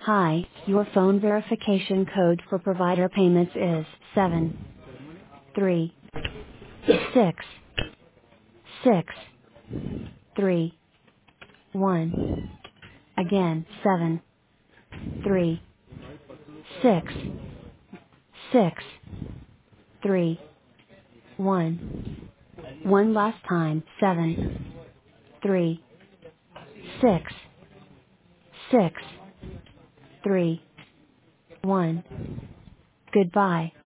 Hi, your phone verification code for provider payments is 7366331. Again, 7366331. One last time, 7366331. Goodbye.